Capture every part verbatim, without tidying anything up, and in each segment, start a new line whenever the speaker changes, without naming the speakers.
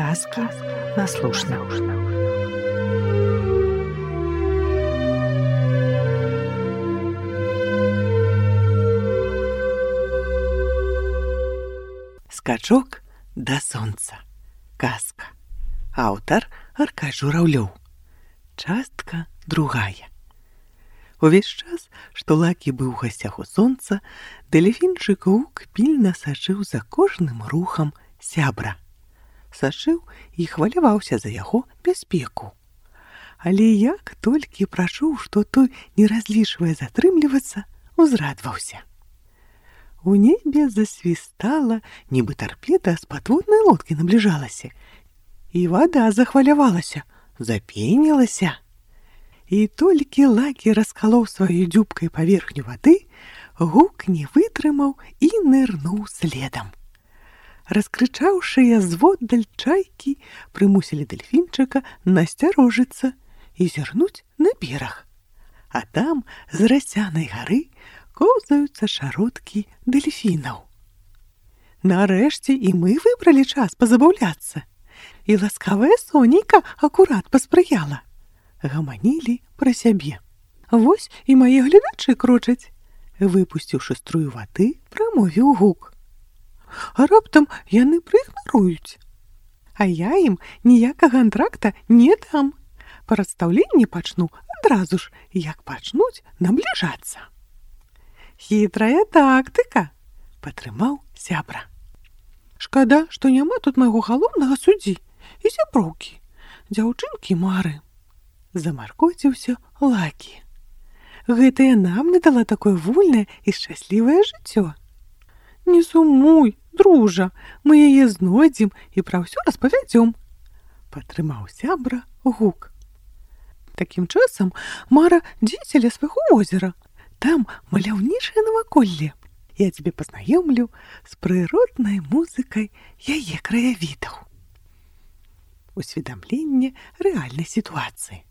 Сказки на слушна. Скачок да сонца. Казка. Аўтар Аркадий Журавлёў. Частка другая. Увесь час, што Лакі быў у гасцях у сонца, дэльфінчык Гук пільна сачыў за кожным рухам сябра. Сачыў і хваляваўся за яго бяспеку. Але як толькі прачуў, што той не разлічвае затрымлівацца, узрадваўся. У небе засвістала, нібы тарпеда з падводнай лодкі набліжалася, і вада захвалявалася, запенілася. І толькі Лакі раскалоў сваёй дзюбкай паверхню вады, Гук не вытрымаў і нырнуў следам. Раскрычаўшыя зводдаль чайкі прымусілі дэльфінчыка насцярожыцца і зірнуць на бераг. А там, з расянай гары, коўзаюцца шародкі дэльфінаў. Нарэшце і мы выбралі час пазабаўляцца. І ласкавая сонейка акурат паспрыяла. Гаманілі пра сябе. Вось і мае гледачы крочаць. Выпусціўшы струю вады, прамовіў Гук. А раптам яны прыігнаруюць. А я ім ніякага антракта не дам. Прадстаўленне пачну адразу ж, як пачнуць набліжацца. Хітрая тактыка, падтрымаў сябра. Шкада, што няма тут майго галоўнага суддзі і сяброўкі, дзяўчынкі Мары. Замаркоціўся Лакі. Гэта яна мне дала такое вольнае і шчаслівае жыццё. Не сумуй, дружа, мы яе знойдзем і пра ўсё распавядзём, падтрымаў сябра Гук. Такім часам Мара дзеля свайго возера. Там маляўнічае наваколле. Я цябе пазнаёмлю з прыроднай музыкай яе краявідаў. Усведамленне рэальнай сітуацыі.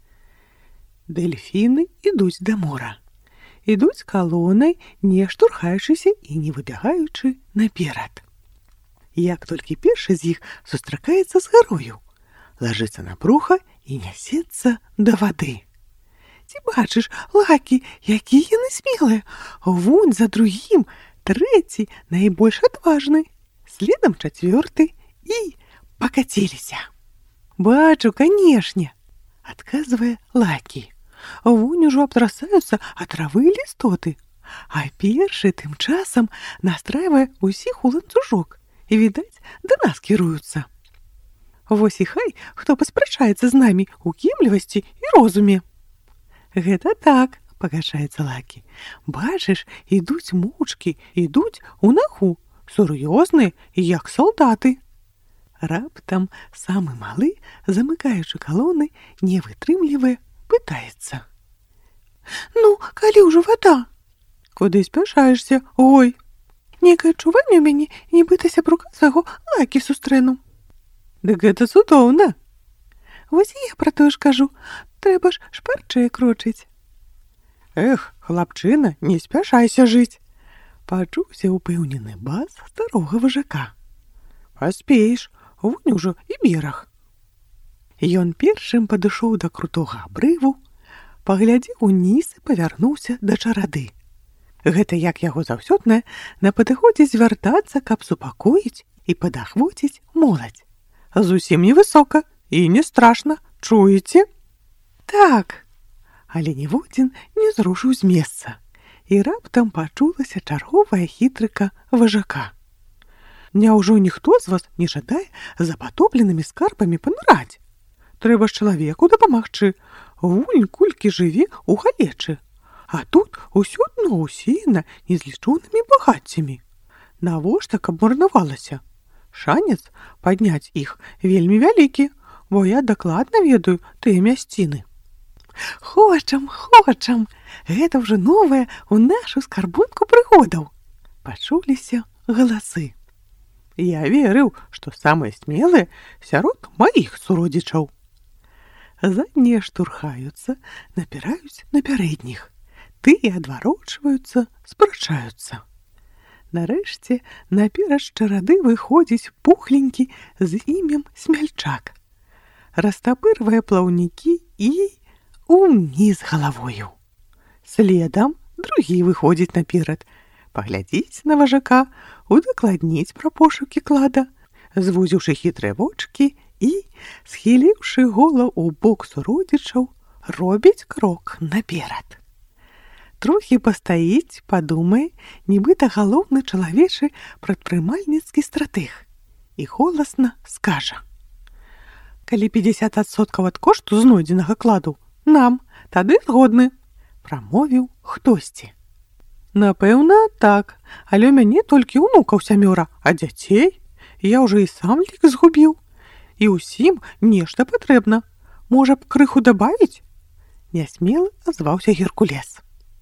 Дэльфіны ідуць да мора. Ідуць калонай, не штурхаючыся і не выбягаючы наперад. Як толькі першы з іх сустракаецца з гарою, лажыцца на бруха і нясецца да вады. Ці бачыш, Лакі, якія яны смелыя? Вунь за другім, трэці, найбольш адважны, следам чацвёрты і пакаціліся. Бачу, канешне, адказвае Лакі. Вунь ужо абтрасаюцца ад травы і лістоты, а першы тым часам настрайвае ўсіх у ланцужок і, відаць, да нас кіруюцца. Вось і хай, хто паспрачаецца з намі ў кемлівасці і розуме. Гэта так, пагашаецца Лакі. Бачыш, ідуць моўчкі, ідуць у нагу, сур'ёзныя, як салдаты. Раптам самы малы, замыкаючы калоны, не вытрымлівае, пытаецца. Ну, калі ўжо вада? Куды спяшаешся, ой? Некае адчуванне ў мяне, нібыта сябрука свайго Лакі сустрэну. Дык гэта цудоўна. Вось я пра тое ж кажу, трэба ж шпарчэй крочыць. Эх, хлапчына, не спяшайся жыць, пачуўся упэўнены бас старога важака. Паспееш, вунь ужо і бераг. Ён першым падышоў да крутога абрыву, паглядзеў уніз і павярнуўся да чарады. Гэта як яго заўсёднае на падыходзе звяртацца, каб супакоіць і падахвоціць моладзь. Зусім невысока і не страшна, чуеце? Так, але ніводзін не зрушыў з месца, і раптам пачулася чарговая хітрыка важака. Няўжо ніхто з вас не жадае за патопленымі скарбамі паныраць? Трэба ж чалавеку дапамагчы, вунь кулькі жыве ў галечы, а тут усё дно ўсеяна незлічонымі багаццямі. Навошта, каб марнавалася? Шанец падняць іх вельмі вялікі, бо я дакладна ведаю тыя мясціны. Хочам, хочам, гэта ўжо новае ў нашу скарбонку прыгодаў. Пачуліся галасы. Я верыў, што самыя смелыя сярод маіх суродзічаў. Заднія штурхаюцца, напіраюць на пярэдніх. Тыя адварочваюцца, спрачаюцца. Нарэшце наперад з чарады выходзіць пухленькі з імем Смяльчак. Растапырвае плаўнікі і уніз галавою. Следам другі выходзіць наперад, паглядзіць на важака, удакладніць пра пошукі клада, звузіўшы хітрыя вочкі і, схіліўшы голаў у бок суродзічаў, робіць крок наперад. Трохі пастаіць, падумае, нібыта галоўны чалавечы прадпрымальніцкі стратэг і голасна скажа: «Калі пятьдесят адсоткаў ад кошту знойдзенага кладу нам, тады згодны», прамовіў хтосьці. «Напэўна, так, але ў мяне толькі ўнукаў сямёра, а дзяцей я ўжо і сам лік згубіў. І ўсім нешта патрэбна. Можа б, крыху дабавіць?» Нясмела азваўся Геркулес.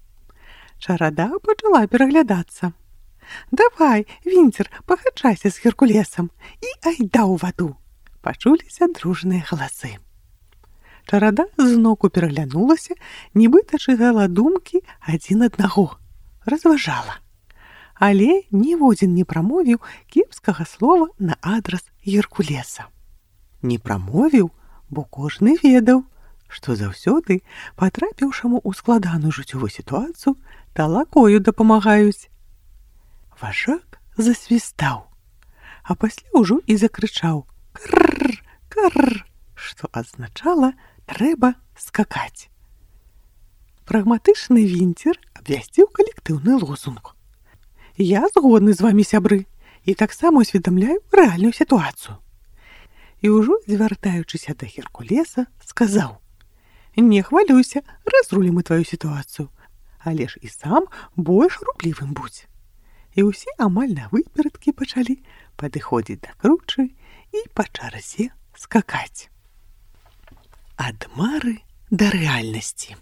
Чарада пачала пераглядацца. «Давай, Вінцер, пагаджайся з Геркулесам і айда ў ваду!» Пачуліся дружныя галасы. Чарада зноку пераглянулася, нібыта чытала думкі адзін аднаго. Разважала. Але ніводзін не прамовіў кепскага слова на адрас Геркулеса. Не прамовіў, бо кожны ведаў, што заўсёды патрапіўшаму ў складаную жыццёвую сітуацыю талакою дапамагаюць. Важак засвістаў, а пасля ўжо і закрычаў: «Крррр, крррр», што азначала «трэба скакаць». Прагматычны Вінцер абвясціў калектыўны лозунг: «Я згодны з вамі, сябры, і таксама усведамляю рэальную сітуацыю». І ўжо, звяртаючыся да Геркулеса, сказаў: «Не хвалюйся, разрулім мы тваю сітуацыю, але ж і сам больш руплівым будзь». І ўсе амаль на выперадкі пачалі падыходзіць да кручы і па чарзе скакаць. Ад мары да рэальнасці.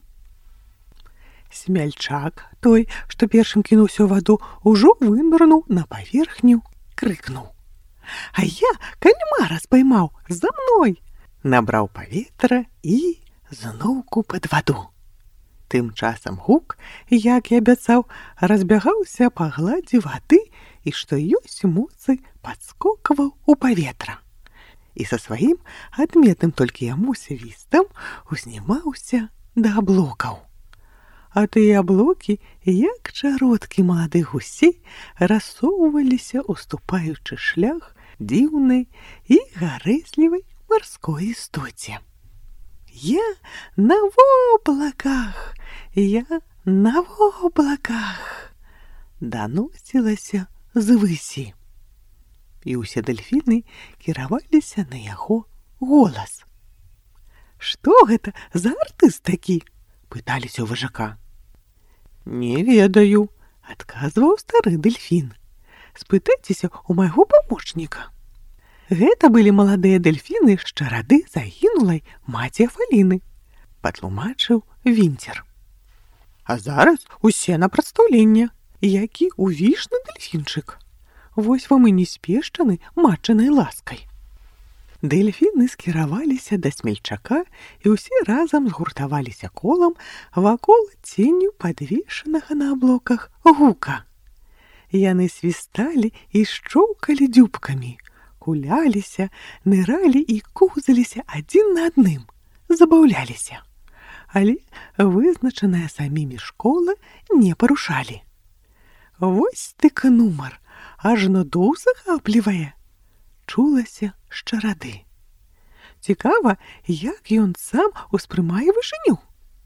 Смяльчак, той, што першым кінуўся ў ваду, ужо вынырнуў на паверхню, крыкнуў: «А я кальмара спаймаў, за мной!» Набраў паветра і зноўку пад ваду. Тым часам гук, як і абяцаў, разбягаўся па гладзі вады і, што ёсць моцы, падскокваў у паветра. І са сваім адметным толькі яму свістам узнімаўся да аблокаў. А тыя аблокі, як чародкі маладых гусей, рассоўваліся, уступаючы шлях дзіўнай і гарэзлівай марской істоце. «Я на воблаках! Я на воблаках!» даносілася звысі. І ўсе дэльфіны кіраваліся на яго голас. «Што гэта за артыст такі?» пыталіся ў важака. «Не ведаю», адказваў стары дэльфін. «Спытайцеся ў майго памочніка». Гэта былі маладыя дэльфіны з чарады загінулай маці Афаліны, патлумачыў Вінцер. «А зараз усе на прадстаўленне, які увішны дэльфінчык. Вось вам і не спешчаны матчынай ласкай». Дэльфіны скіраваліся да Смельчака і ўсе разам згуртаваліся колам вакол ценню падвешанага на аблоках гука. Яны свісталі і шчоўкалі дзюбкамі, куляліся, ныралі і кузаліся адзін на адным, забаўляліся. Але вызначаная самімі школа не парушалі. «Вось тык нумар, ажно дух захаплівае», чулася з чарады. «Цікава, як ён сам успрымае вышыню?»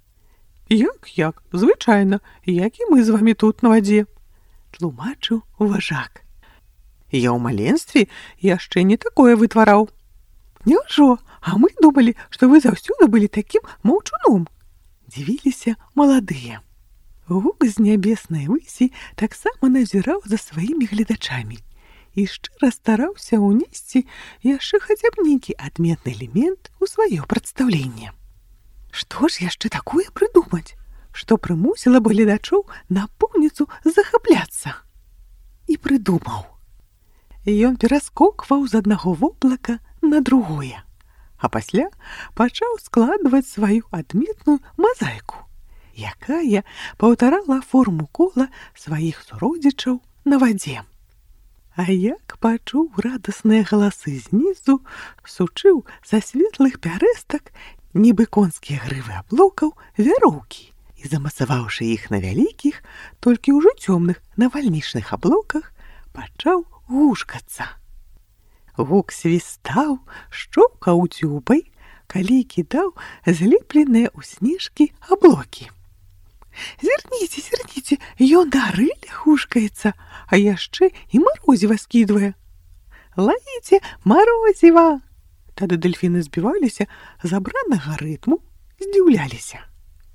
«Як-як, звычайна, як і мы з вамі тут на вадзе», тлумачыў важак. «Я ў маленстве яшчэ не такое вытвараў». «Няўжо, а мы думалі, што вы заўсёды былі такім маўчуном», дзівіліся маладыя. Гук з нябеснай высі таксама назіраў за сваімі гледачамі і шчыра стараўся ўнесці яшчэ хаця б нейкі адметны элемент у сваё прадстаўленне. Што ж яшчэ такое прыдумаць, што прымусіла б гледачоў напоўніцу захапляцца? І прыдумаў. Ён пераскокваў з аднаго воблака на другое, а пасля пачаў складваць сваю адметную мазаіку, якая паўтарала форму кола сваіх суродзічаў на вадзе. А як пачуў радасныя галасы знізу, сучыў са светлых пярэстак, нібы конскія грывы аблокаў, вяроўкі і, замасаваўшы іх на вялікіх, толькі ўжо цёмных навальнічных аблоках, пачаў гушкацца. Гук свістаў, шчоўкаў дзюбай, калі кідаў злепленыя ў снежкі аблокі. «Зірніце, зірніце, ён да рыля хушкаецца, а яшчэ і марозіва скідвае. Лавіце марозіва!» Тады дэльфіны збіваліся з абранага рытму, здзіўляліся.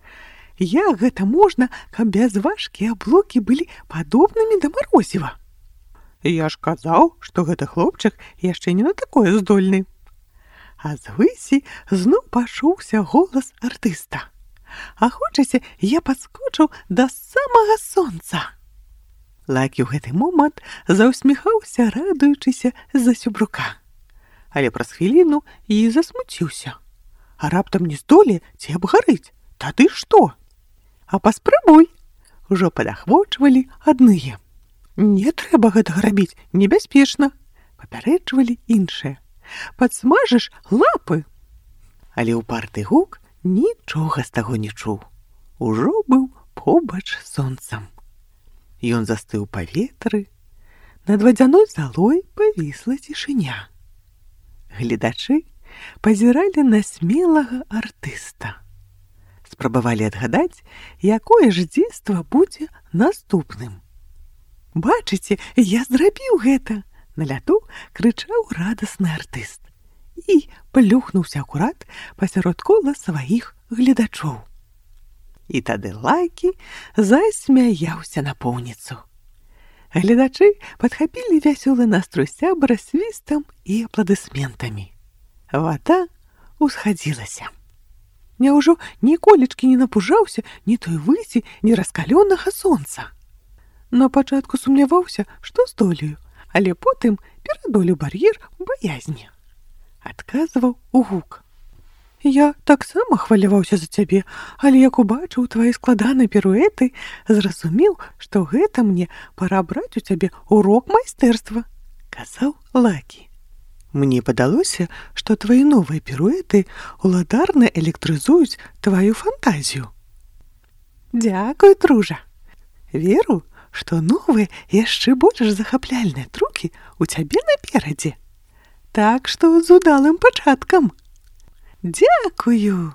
Як гэта можна, каб бязважкія аблокі былі падобнымі да марозіва? Я ж казаў, што гэты хлопчык яшчэ не на такое здольны. А звысі зноў пачуўся голас артыста. «А хочаце, я падскочыў да самага сонца?» Лакі ў гэты момант заўсміхаўся, радуючыся за сябрука. Але праз хвіліну і засмуціўся. А раптам не здолее ці абгарыць? Тады што? «А паспрабуй!» Ужо падахвочвалі адныя. «Не трэба гэтага рабіць, небяспечна!» Папярэджвалі іншыя. «Падсмажыш лапы!» Але ўпарты гук нічога з таго не чуў. Ужо быў побач з сонцам. Ён застыў у паветры. Над вадзяной залой павісла цішыня. Гледачы пазіралі на смелага артыста. Спрабавалі адгадаць, якое ж дзейства будзе наступным. «Бачыце, я зрабіў гэта!» На ляту крычаў радасны артыст і плюхнуўся акурат пасярод кола сваіх гледачоў. І тады Лакі засмяяўся напоўніцу. Гледачы падхапілі вясёлы настрой сябра свістам і апладысментамі. Вада усхадзілася. Няўжо ніколечкі не напужаўся ні той высі, ні раскалёнага сонца? На пачатку сумняваўся, што здолею, але потым перадолеў бар'ер баязні. Адказваў гук. «Я таксама хваляваўся за цябе, але як убачыў твае складаныя піруэты, зразумеў, што гэта мне пара браць у цябе урок майстэрства», — казаў Лакі. «Мне падалося, што твае новыя піруэты уладарна электрызуюць тваю фантазію». «Дзякуй, дружа. Веру, што новыя яшчэ больш захапляльныя трукі у цябе наперадзе. Так што з удалым пачаткам. Дзякую!»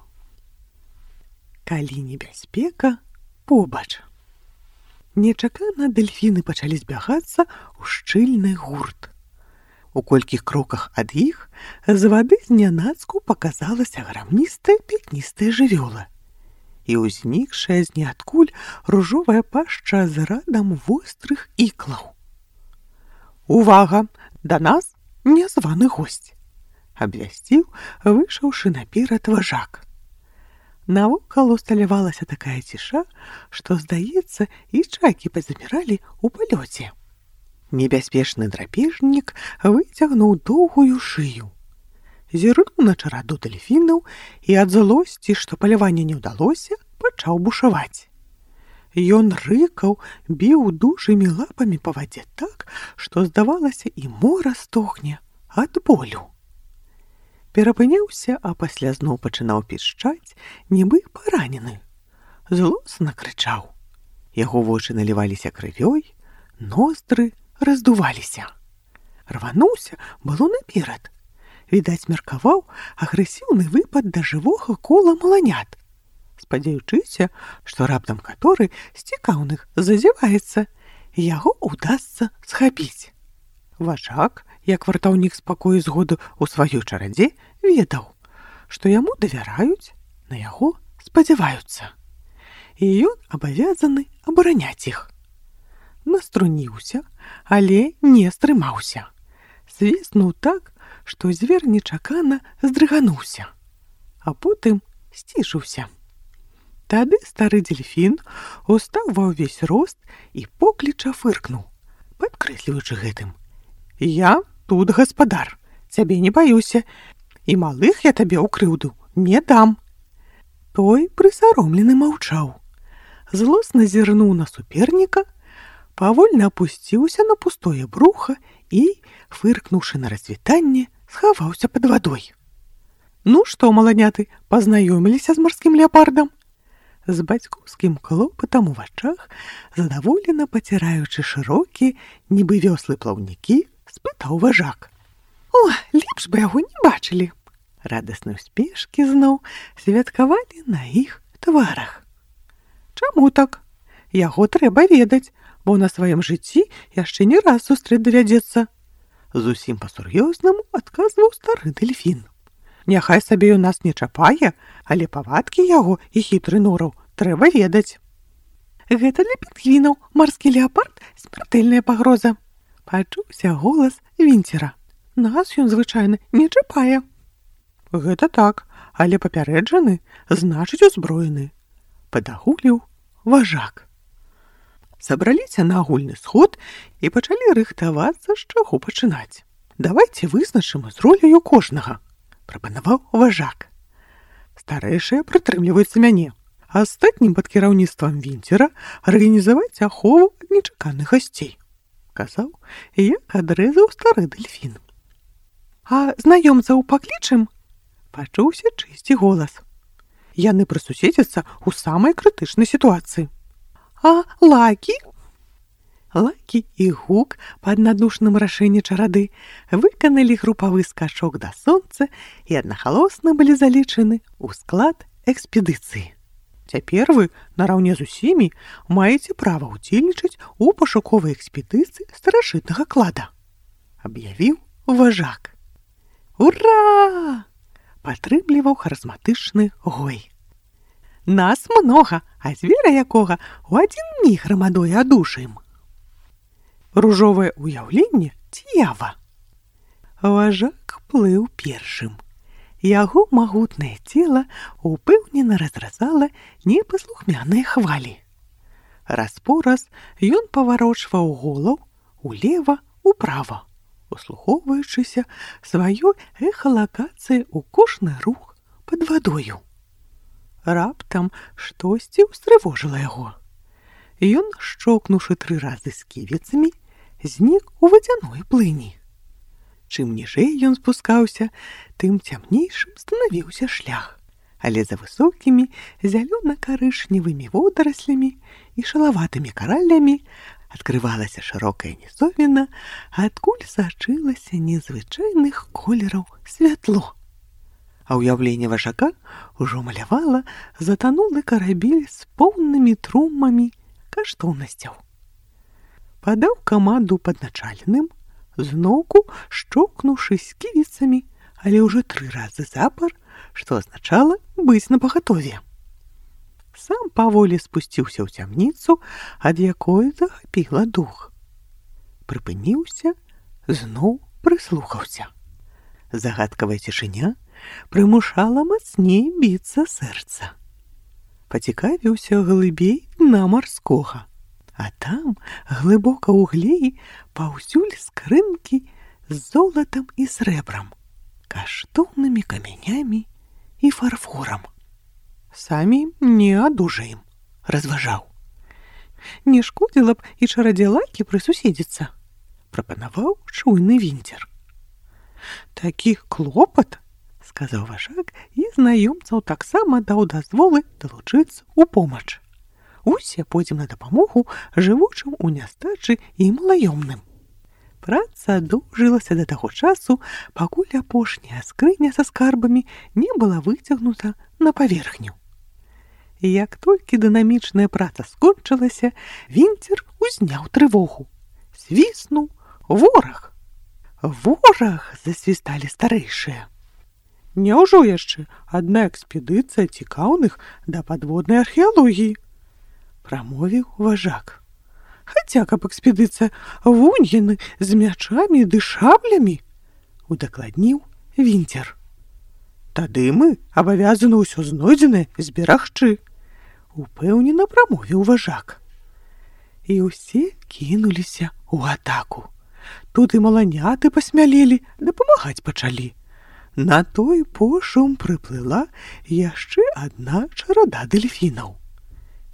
Калі небяспека побач. Нечакана дэльфіны пачалі збягацца ў шчыльны гурт. У колькіх кроках ад іх з вады знянацку паказалася грамністая пятністая жывёла і ўзнікшая з ніадкуль ружовая пашча з радам вострых іклаў. «Увага! Да нас нязваны госць!» — абвясціў, выйшаўшы наперад важак. Навокал усталявалася такая ціша, што, здаецца, і чайкі пазаміралі ў палёце. Небяспечны драпежнік выцягнуў доўгую шыю. Зірнуў на чараду дэльфінаў і ад злосці, што паляванне не ўдалося, пачаў бушаваць. Ён рыкаў, біў дужымі лапамі па вадзе так, што, здавалася, і мора стогне ад болю. Перапыняўся, а пасля зноў пачынаў пішчаць, нібы паранены. Злосна крычаў. Яго вочы наліваліся крывёй, ноздры раздуваліся. Рвануўся было наперад. Відаць, меркаваў агрэсіўны выпад да жывога кола маланят, спадзяючыся, што раптам каторы з цікаўных зазяваецца, яго ўдасца схапіць. Важак, як вартаўнік спакою згоду ў сваёй чарадзе, ведаў, што яму давяраюць, на яго спадзяваюцца. І ён абавязаны абараняць іх. Наструніўся, але не стрымаўся. Свіснуў так, што звер нечакана здрыгануўся, а потым сцішыўся. Тады стары дзельфін устаў ва ўвесь рост і покліча фыркнуў, падкрэсліваючы гэтым: «Я тут гаспадар, цябе не баюся, і малых я табе ў крыўду не дам». Той прысаромлены маўчаў. Злосна зірнуў на суперніка, павольна апусціўся на пустое бруха і, фыркнуўшы на развітанне, схаваўся пад вадой. Ну што, маланяты, пазнаёміліся з марскім леапардам? З бацькоўскім клопатам у вачах, задаволена паціраючы шырокія, нібы вёслы плаўнікі, спытаў важак. О, лепш бы яго не бачылі. Радасныя ўспешкі зноў святкавалі на іх тварах. Чаму так? Яго трэба ведаць, бо на сваім жыцці яшчэ не раз сустрэць давядзецца. Зусім па-сур'ёзнаму адказваў стары дэльфін. Няхай сабе ў нас не чапае, але павадкі яго і хітры нораў трэба ведаць. Гэта для пінгвінаў марскі леапард смяртэльная пагроза. Пачуўся голас Вінцера. Нас ён звычайна не чапае. Гэта так, але папярэджаны, значыць узброены. Падагуліў важак. Сабраліся на агульны сход і пачалі рыхтавацца, з чаго пачынаць. Давайце вызначым з роляю кожнага. Прапанаваў важак. Старэйшыя прытрымліваюцца мяне, а астатнім пад кіраўніцтвам Вінцера арганізаваць ахову ад нечаканых гасцей. Казаў, як адрэзаў стары дэльфін. А знаёмцаў паклічым? Пачуўся чысці голас. Яны прысуседзяцца ў самай крытычнай сітуацыі. А Лакі? Лакі і Гук па аднадушным рашэнні чарады выканалі групавы скачок да сонца і аднахалосна былі залічаны ў склад экспедыцыі. Цяпер вы, нараўне з усімі, маеце права ўдзельнічаць у пашуковай экспедыцыі старажытнага клада. Аб'явіў важак. Ура! Падтрымліваў харызматычны гой. Нас многа, а звера якога ў адзін міг грамадой адушаем. Ружовае ўяўленне з'ява. Важак плыў першым. Яго магутнае цела упэўнена разразала непаслухмяныя хвалі. Раз-пораз ён паварочваў голаў улева, управа, услухоўваючыся сваёй эхалакацыі ў кожны рух пад вадою. Раптам штосьці ўстрывожыла яго. Ён, шчокнуўшы тры разы сківіцамі, знік у вадзяной плыні. Чым ніжэй ён спускаўся, тым цямнейшым станавіўся шлях, але за высокімі зялёна-карычневымі водараслямі і шалаватымі каралямі адкрывалася шырокая нізовіна, адкуль сачылася незвычайных колераў святло. А ўяўленне важака ўжо малявала затанулы карабель з поўнымі трумамі каштоўнасцяў. Падаў каманду падначаленым, зноўку шчокнуўшы сківіцамі, але ўжо тры разы запар, што азначала быць напагатове. Сам паволі спусціўся ў цямніцу, ад якой захапіла дух. Прыпыніўся, зноў прыслухаўся. Загадкавая цішыня прымушала мацней біцца сэрца. Пацікавіўся глыбей дна марскога. А там, глыбока ў глеі, паўсюль скрынкі з золатам і срэбрам, каштоўнымі камянямі і фарфорам. Самі не адужаем, разважаў. Не шкодзіла б і чарадзе Лакі прысуседзіцца, прапанаваў чуйны Вінцер. Такі клопат, сказаў важак, і знаёмцаў таксама даў дазволы далучыцца ў помач. Усе пойдзем на дапамогу жывучым у нястачы і малаёмным. Праца доўжылася да таго часу, пакуль апошняя скрыня са скарбамі не была выцягнута на паверхню. Як толькі дынамічная праца скончылася, Вінцер узняў трывогу. Свіснуў вораг. Вораг! Засвісталі старэйшыя. Няўжо яшчэ адна экспедыцыя цікаўных да падводнай археалогіі? Прамовіў важак. Хаця, каб экспедыцыя вунь яны з мячамі ды шаблямі, удакладніў Вінцер. Тады мы абавязаны ўсё знойдзенае зберагчы, упэўнена прамовіў важак. І ўсе кінуліся ў атаку. Тут і маланяты пасмялелі, дапамагаць пачалі. На той пошум прыплыла яшчэ адна чарада дэльфінаў.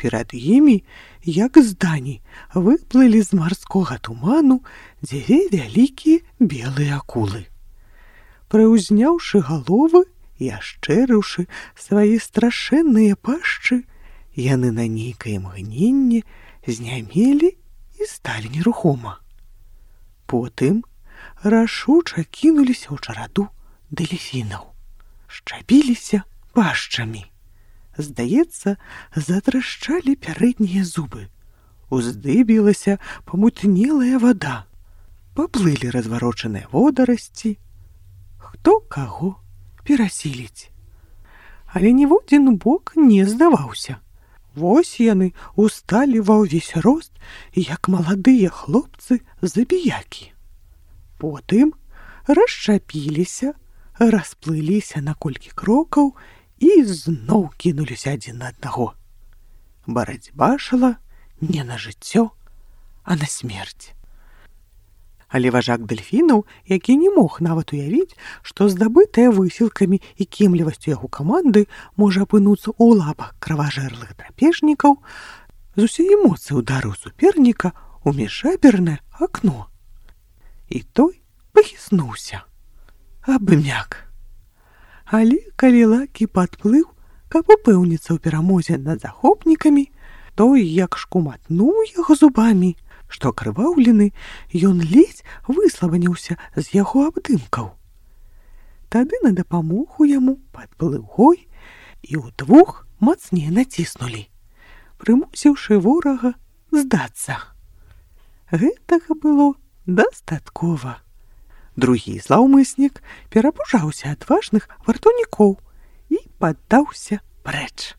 Перад імі, як з дані, выплылі з марскога туману дзве вялікія белыя акулы. Прыўзняўшы галовы і ашчэрыўшы свае страшэнныя пашчы, яны на нейкае мгненне знямелі і сталі нерухома. Потым рашуча кінуліся ў чараду дэльфінаў, шчапіліся пашчамі. Здаецца, затрашчалі пярэднія зубы. Уздыбілася памутнелая вада. Паплылі разварочаныя водарасці. Хто каго перасіліць. Але ніводзін бок не здаваўся. Вось яны усталі ва ўвесь рост, як маладыя хлопцы-забіякі. Потым расчапіліся, расплыліся на колькі крокаў і зноў кінуліся адзін на аднаго. Барацьба шла не на жыццё, а на смерць. Але важак дэльфінаў, які не мог нават уявіць, што здабытая высілкамі і кемлівасцю яго каманды можа апынуцца ў лапах краважэрлых драпежнікаў, з усей моцы ударыў суперніка ў міжжабернае акно. І той пахіснуўся, абмяк. Але калі Лакі падплыў, каб упэўніцца ў перамозе над захопнікамі, той як шкуматнуў яго зубамі, што крываўлены ён ледзь выслабаніўся з яго абдымкаў. Тады на дапамогу яму падплыў Гой і ўдвух мацней націснулі, прымусіўшы ворага здацца. Гэтага было дастаткова. Другі злаўмыснік перапужаўся ад важных вартаўнікоў і паддаўся прэч.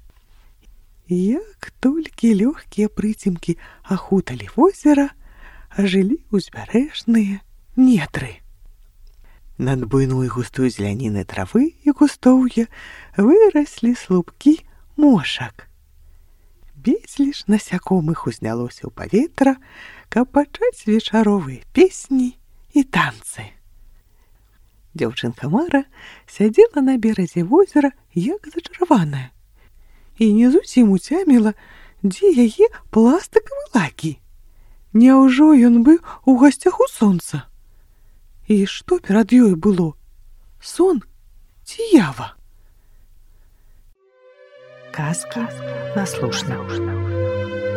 Як толькі лёгкія прыцемкі ахуталі возера, ажылі ўзбярэжныя нетры. Над буйной густой зеляніны травы і кустоўя выраслі слупкі мошак. Безліч насякомых узнялося ў паветра, каб пачаць вечаровыя песні і танцы. Дзяўчынка Мара сядзела на беразе возера, як зачараваная, і не зусім уцяміла, дзе яе пластыкавы Лакі. Няўжо ён быў у гасцях у сонца? І што перад ёй было? Сон ці ява?
Казка наслушна.